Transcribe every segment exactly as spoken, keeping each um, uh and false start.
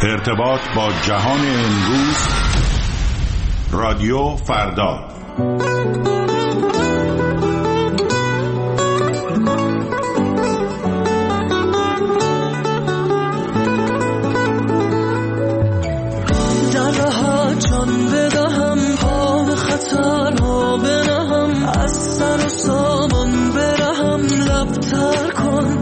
ارتباط با جهان امروز، رادیو فردا. در راه جان بدهم، پا به خطرها بنهم، از سر و سامان برهم، لبتر کن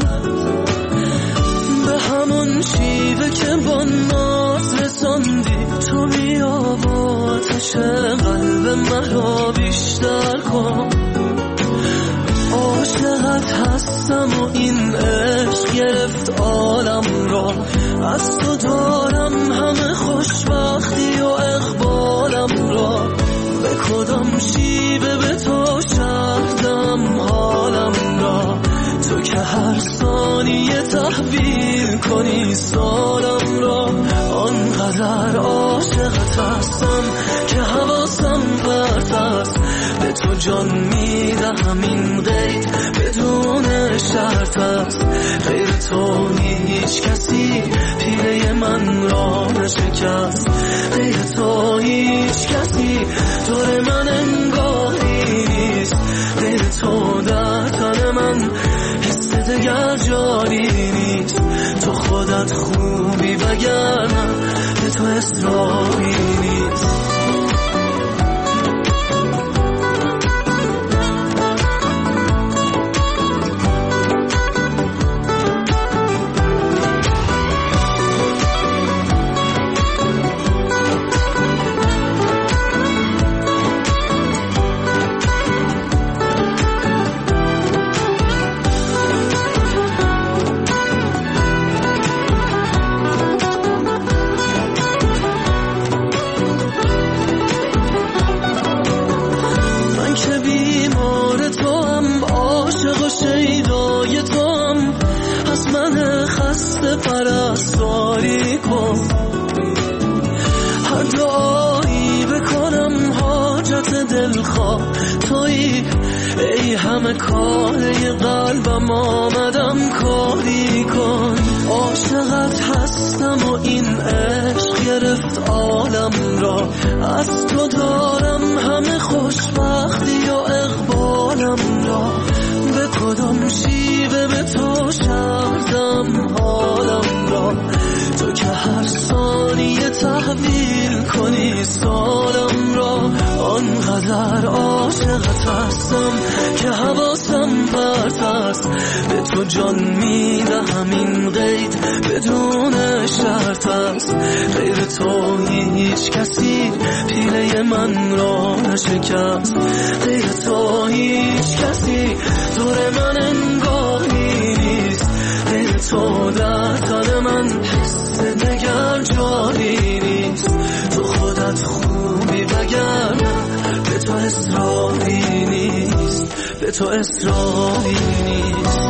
به همون شیوه که با ناز رساندی. تو بیا با آتش قلب مرا بیشتر کن. عاشقت هستم و این عشق گرفت عالم را، از تو دارم همه خوشبختی و اقبالم را. به کدام شیوه به تو شهدم حالم را، تو که هر ثانیه تحویل کنی سالم را. آنقدر عاشقت هستم که حواسم پرت است، به تو جان میدهم این قید بدون شرط است. غیر تو هیچ کسی پیله من را نشکست، غیر تو هیچ کسی دور من انگاری نیست. غیر تو در تن من حس دگر جاری نیست. تو خودت خوبی وگرنه به تو اصراری نیست. پرستاری کن، هر دعایی بکنم حاجت دلخواه تویی. ای همه کاره قلبم آمدم کاری کن. عاشقت هستم و این عشق گرفت عالم را، از تو دارم همه خوشبختی و اقبالم را. به کدام شیوه به تو شهدم حالم را، تو که هر ثانیه تحویل کنی سالم را. آنقدر عاشقت هستم که حواسم پرت است، به تو جان میدهم این قید بدون شرط است. غیر تو هیچ کسی پیله من را نشکست، غیر تو هیچ کسی دور من انگاری نیست. غیر تو در تن من حس دگر جاری نیست. تو خودت خوبی وگرنه به تو اصراری نیست، به تو اصراری نیست.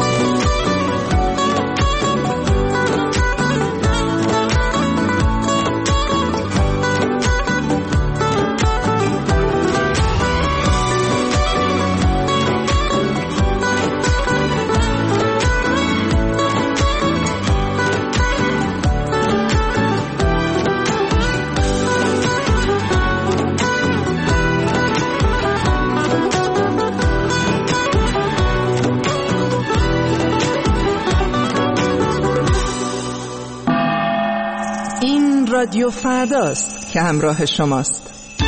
رادیو فرداست که همراه شماست.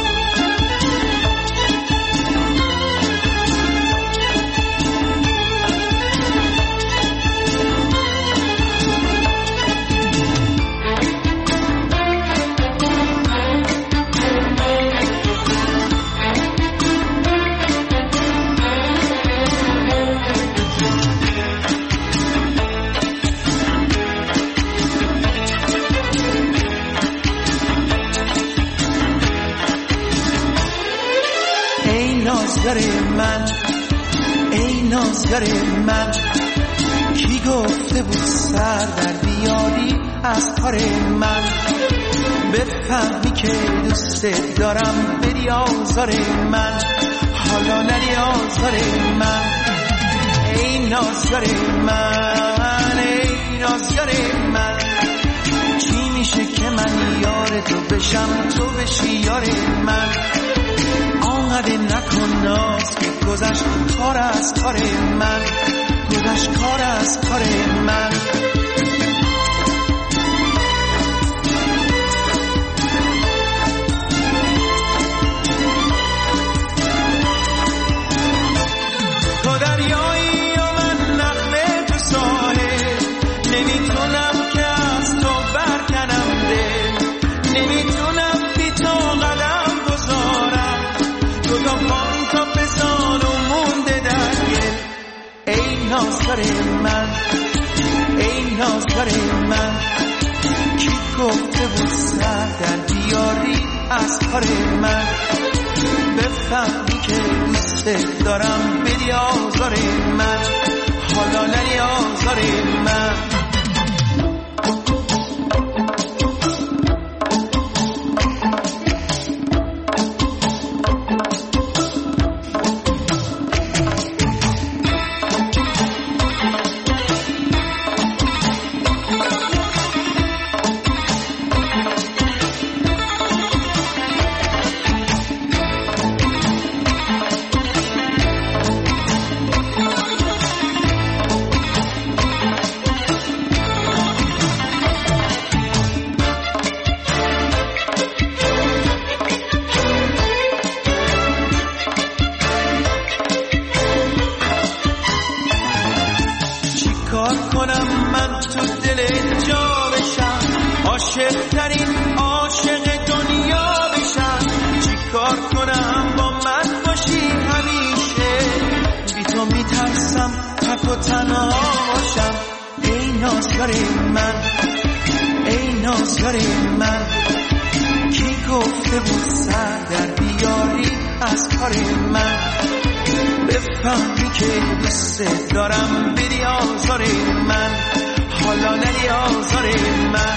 من ای نازگر من، کی گفته بود سر در بیاری از کار من؟ بفهمی که دوست دارم بری آزار من، حالا نری آزار من. ای نازگر من ای نازگر من، کی میشه که من بشم تو بشی یار من. آنقدر نکن ناز که گذشت کار از کار من، گذشت کار از کار من. تو دریایی و من نخله تو ساحل، نمیتونم که از تو برکنم دل، نمیتونم بی تو قدم گذارم. تو تا پام تا بزان و مونده در گل. ای نازدار من، ای نازدار من، کی گفته بود سر در بیاری از کار من؟ بفهمی که دوست دارم بدی آزار من، حالا نری آزار من. دارم بدی آزار من، حالا نری آزار من.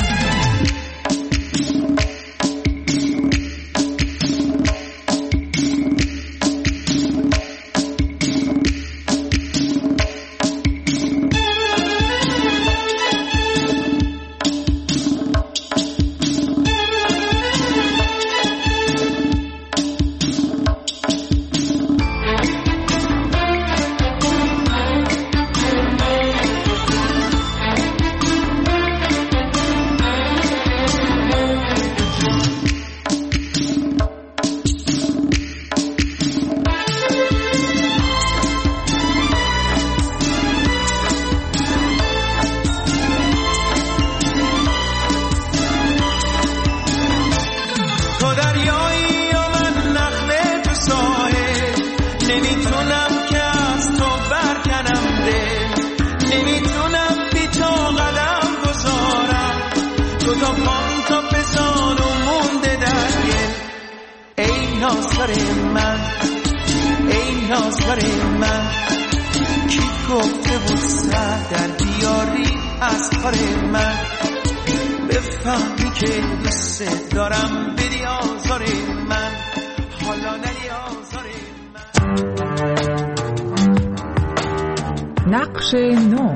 نقش نو.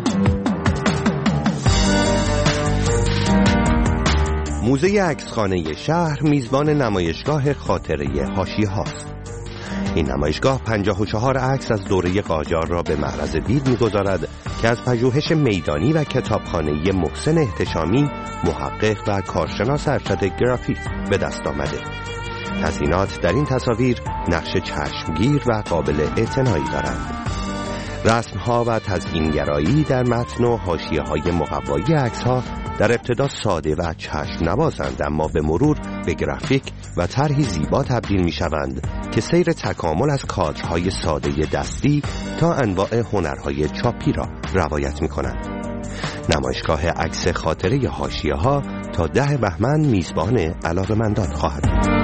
موزه عکسخانه شهر میزبان نمایشگاه خاطره حاشیه‌هاست. این نمایشگاه پنجاه و چهار عکس از دوره قاجار را به معرض دید می‌گذارد که از پژوهش میدانی و کتابخانه‌ای محسن احتشامی، محقق و کارشناس ارشد گرافیک به دست آمده. تزیینات در این تصاویر نقش چشمگیر و قابل اعتنایی دارند. رسم‌ها و تزیینگرایی در متن و حاشیه‌های مقوایی عکس‌ها در ابتدا ساده و چشم نوازند، اما به مرور به گرافیک و طرحی زیبا تبدیل می‌شوند که سیر تکامل از کادرهای ساده دستی تا انواع هنرهای چاپی را روایت می‌کنند. نمایشگاه عکس خاطره حاشیه‌ها تا ده بهمن میزبان علاقه‌مندان خواهد بود.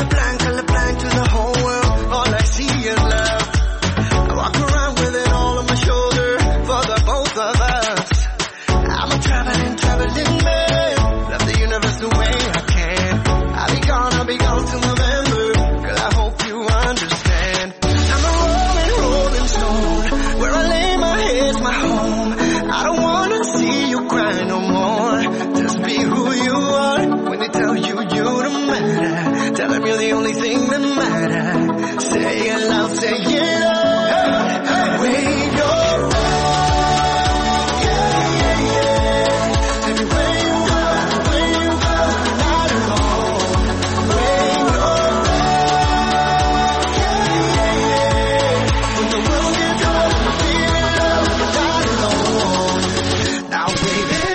All I see is love. I walk around with it all on my take it up. Hey, hey, wave your flag. Yeah, yeah, yeah. Everywhere you go, everywhere you go, you're not alone. Wave your flag. Yeah, yeah, yeah. When the world gets cold, you feel it up, you're not alone. Now wave it.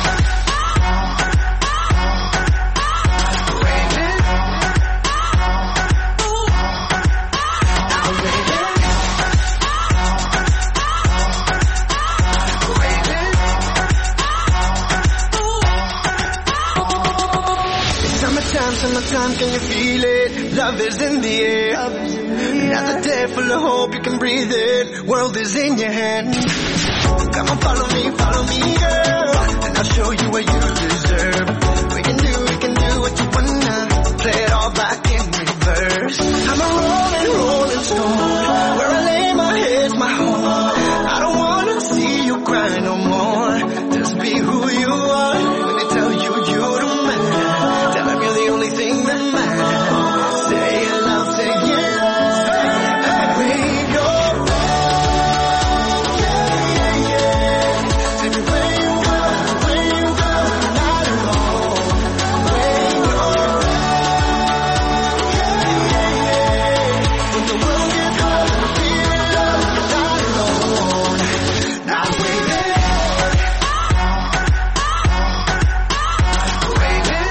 Summertime, can you feel it? Love is in the air. Another day full of hope, you can breathe it. World is in your hand. Come on, follow me, follow me, girl, and I'll show you what you deserve. We can do, we can do what you wanna. Play it all back in reverse. I'm a rolling, rolling stone. Where I lay my head's my home. I don't wanna see you cry no more. Just be who you are. When they tell you you don't matter, tell them you're the only thing that matters. Say it loud, say it loud. Hey, wave your flag. Yeah, yeah, yeah. Everywhere you go, everywhere you go, you're not alone. Wave your flag. Yeah, yeah, yeah. When the world gets cold, you feel it up, you're not alone. Now wave it. Wave it.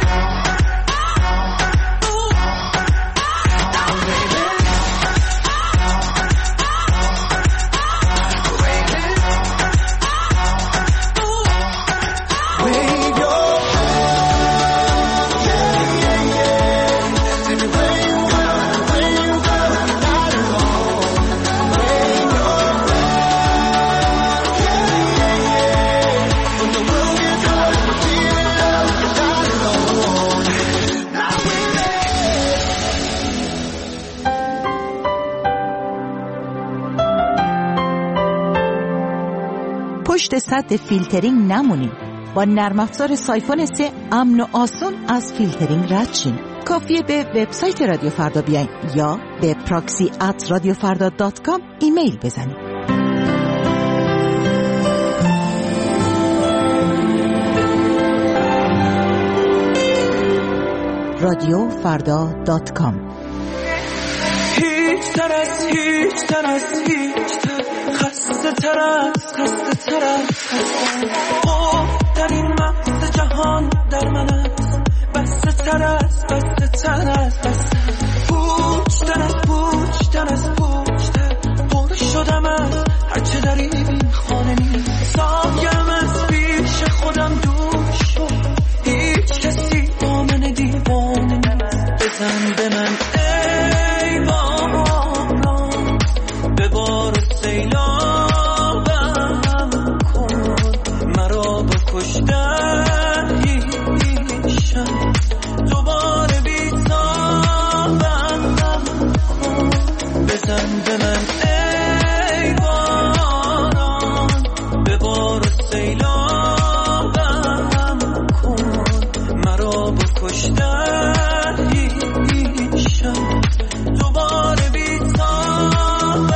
Wave your flag. Yeah, yeah, yeah. Everywhere you go, everywhere you go, you're not alone. Wave your flag. Yeah, yeah, yeah. When the world gets cold, you feel it up, you're not alone. Now wave it. پشت سد فیلترینگ نمونید. با نرم افزار سایفون سه امن و آسون از فیلترینگ رد شین. کافیه به وبسایت رادیو فردا بیاین یا به پراکسی ات رادیو فردا دات کام ایمیل بزنید. رادیو فردا دات کام. هیچ تر از هیچ تر از هیچ تر خسته تر از خسته تر از خسته او در این مغز جهان در من است بسته تر از بسته تر از بسته پوچ تر از پوچ تر از پوچ تر پر شدم از هرچه در این خانه نیست سایم از پیش خودم دور شد هیچ کسی آمن دیوانه نیست بزن به من ای باران ببار و سیلابم کن مرا بکشتن هیشم دوباره بیتابم کن بزن به من ای باران ببار و سیلابم کن مرا بکشتن هیشم دوباره بیتابم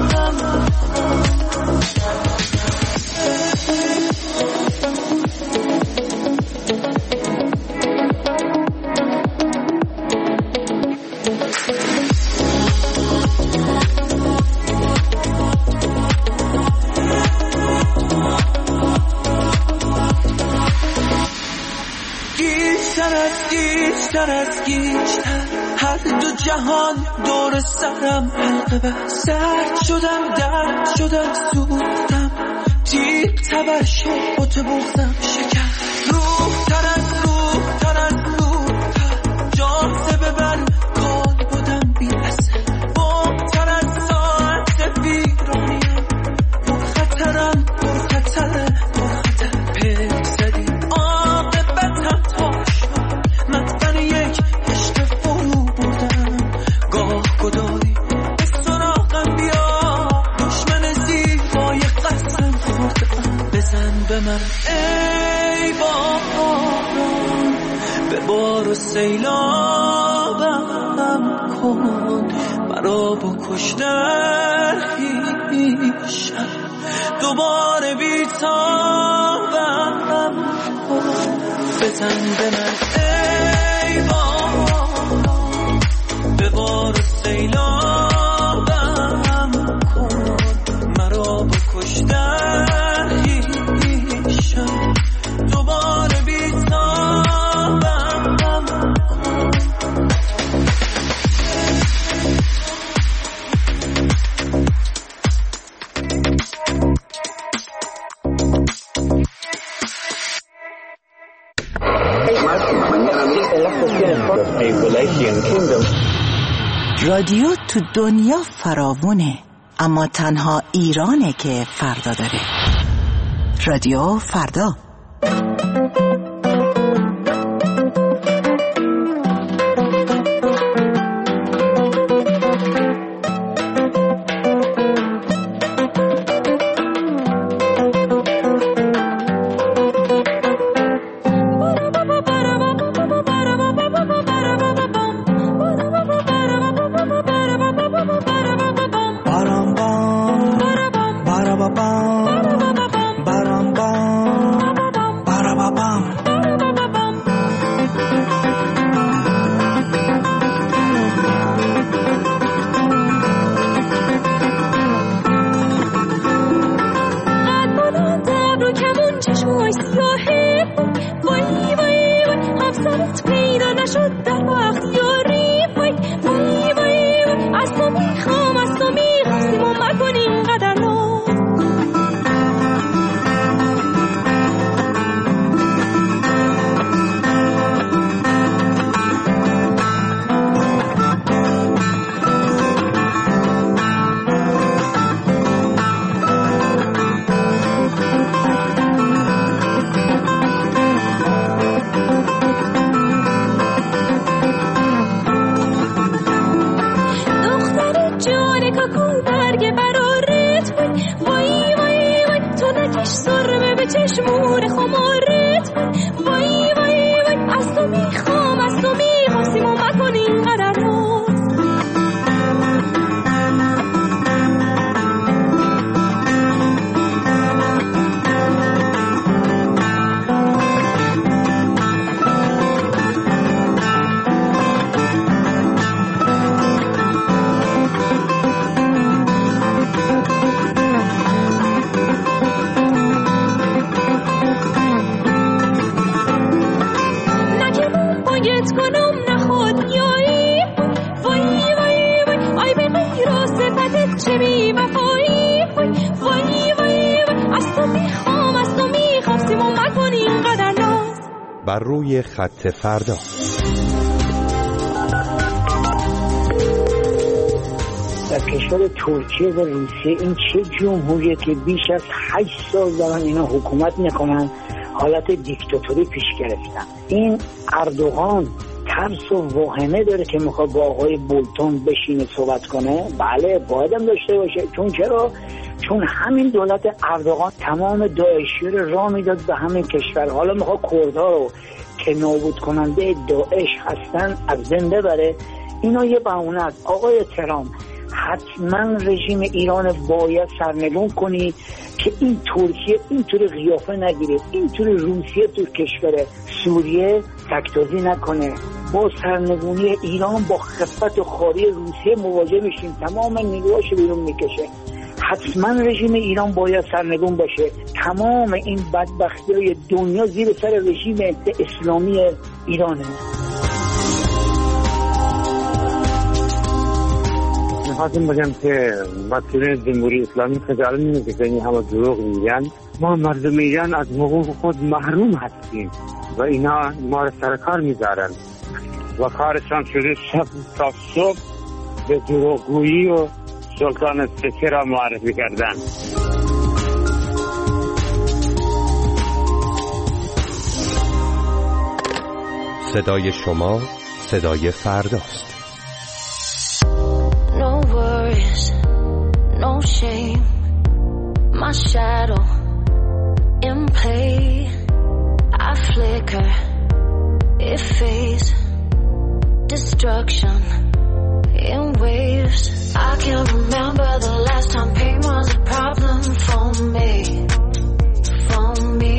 گیشتر از گیشتر از گیشتر هر دو جهان دور سرم حلقه بست سرد شدم درد شدم سوختم تیغ تبر شد بوت بغزم شکر روح تر از روح تر از روح تر جاذبه بر کال بودم بی اثر بام تر از ساعت بیرانیم پر خطرم پر خطر پر خطر پک زدی عاقبتم تا شد مطمن یک عشق فرو بردم گاه گدایی به سراغم بیا دشمن زیبای قسم خوردم بزن به من ای باران به بار و سیلابم کن مرا بکشتن هیشم دوباره بیتابم بزن به من ای باران به بار سیلابم کن مرا بکشتن هیشم دوباره بیتابم کن رادیو تو دنیا فراوونه، اما تنها ایرانه که فردا داره. رادیو فردا. بر روی خط فردا. در کشور ترکیه و روسیه این چه جمهوریه که بیش از هشت سال دارن اینا حکومت میکنن، حالت دیکتاتوری پیش گرفتن. این اردوغان ترس و واهمه داره که میخواد با آقای بولتون بشینه صحبت کنه. بله باید هم داشته باشه. چون چرا؟ چون همین دولت اردوغان تمام داعشی رو راه میداد به همین کشور. حالا میخواد کردها رو که نابود کننده داعش هستن از بین ببره. اینا یه بهونه است. آقای ترامپ حتما رژیم ایران باید سرنگون کنی که این ترکیه اینطور قیافه نگیره، اینطور روسیه تو کشور سوریه تکتازی نکنه. با سرنگونی ایران با خفت و خاری روسیه مواجه میشیم، تمام نیروهاش بیرون میکشه. حتما رژیم ایران باید سرنگون باشه. تمام این بدبختی‌های دنیا زیر سر رژیم اسلامی ایرانه. میخواستم بگم که مسئولین جمهوری اسلامی خجالت نمی‌کشن که این همه دروغ میگن. ما مردم ایران از حقوق خود محروم هستیم و اینا ما را سر کار میذارن و کارشان شده شب تا صبح به دروغگویی و سلطان سکه را معرفی کردن. صدای شما صدای فرداست. No worries, no shame, my shadow in play. I flicker, it fades, destruction in waves. I can't remember the last time pain was a problem for me, for me.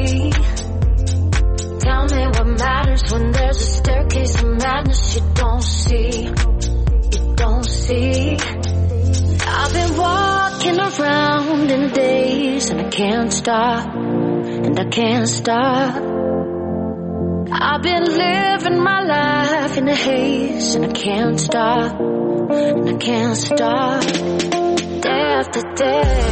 Tell me what matters when there's a staircase of madness you don't see, you don't see. I've been walking around in a daze and I can't stop, and I can't stop. I've been living my life in a haze and I can't stop, and I can't stop. Day after day.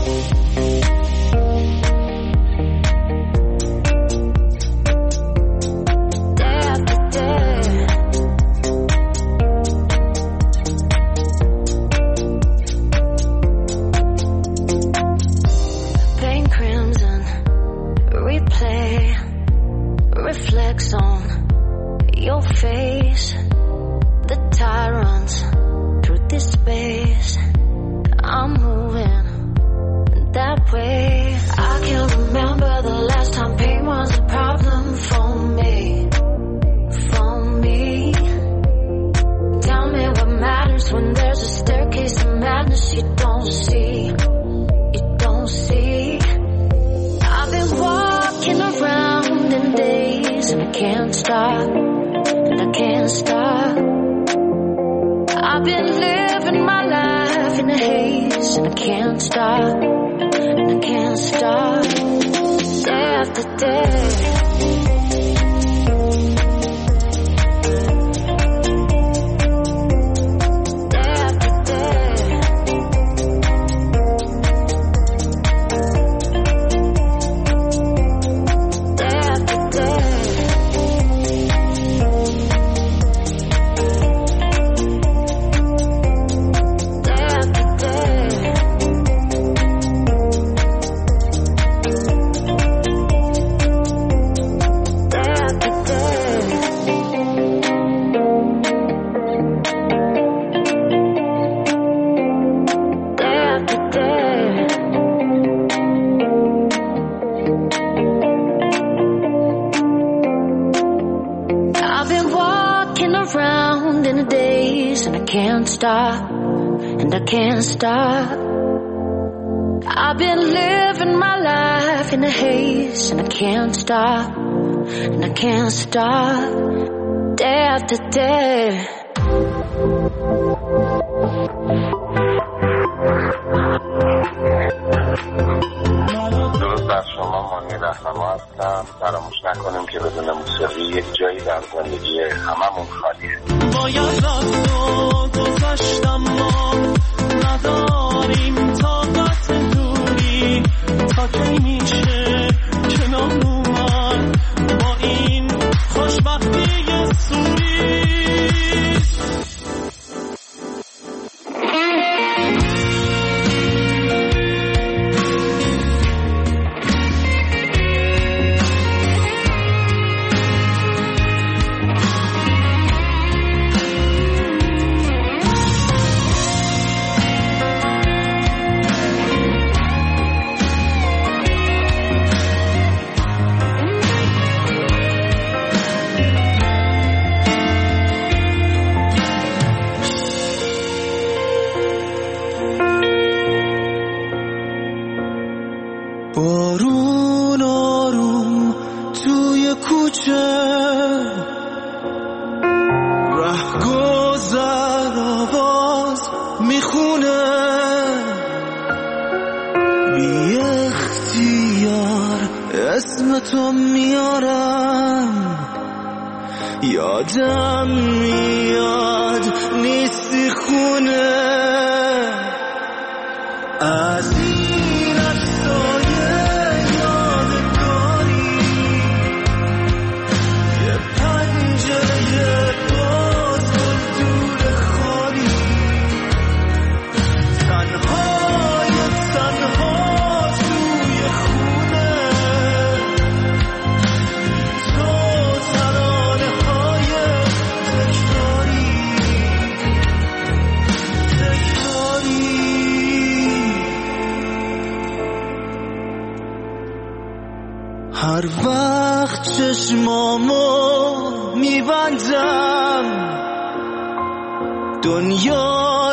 Reflects on your face. The tide runs through this space. I'm moving that way. I can't remember the last time pain was a problem for me, for me. Tell me what matters when there's a staircase of madness you don't see, you don't see. I've been walking around in days and I can't stop, and I can't stop. I've been living my life in a haze and I can't stop, and I can't stop. Day after day. Stop, and I can't stop. I've been living my life in a haze and I can't stop, and I can't stop. Day after day. درود بر شما، مانی رهنما هستم. فراموش نکنیم که بدون موسیقی یک جایی در زندگی هممون خالیه. باید رفت و گذشتم، ما نداریم طاقت دوری. تا کی میشه کنار اومد با این خوشبختی سوری؟ بارون آروم توی کوچه، ره گذر آواز میخونه، بی اختیار اسم تو میارم، یادم میاد نیستی خونه. از این عکسای یادگاری یه پنجره باز و دور خالی، تنهای تنها توی خونه، تو ترانه های تکراری تکراری. هر وقت چشمامو میبندم دنیا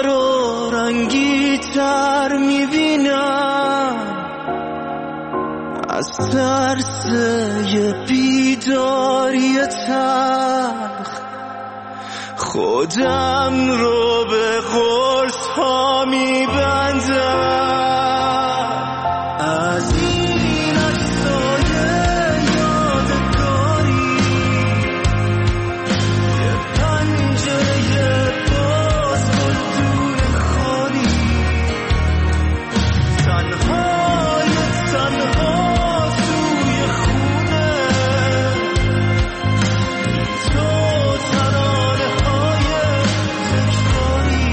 تر میبینم از ترس یه بیداری تلخ، خودم رو به قرص ها میبندم. از این عکسای یادگاری یه پنجره باز گلدون خالی، تنهای تنها توی خونه تو ترانه های تکراری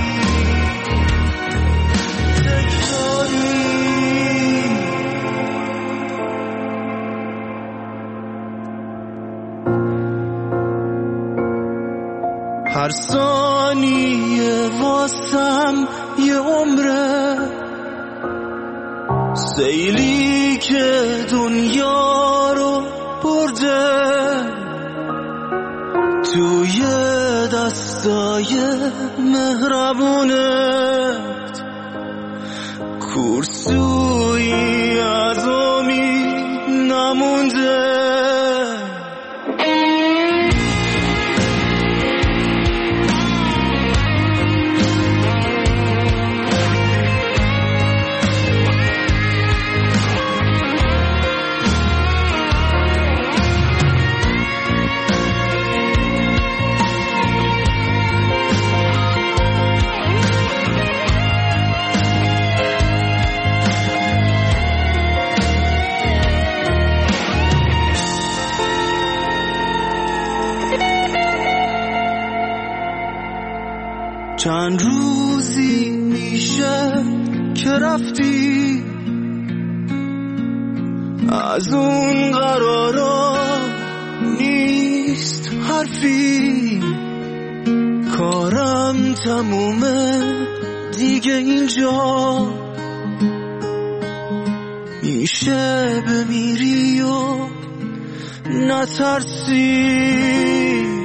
تکراری. هر ثانیه واسم یه عمره، سیلی که دنیا رو برده توی دستای مهربونت، کورسویی از امید نمونده. چند روزی میشه که رفتی از اون قرارا، نیست حرفی، کارم تمومه دیگه اینجا، میشه بمیری و نترسی.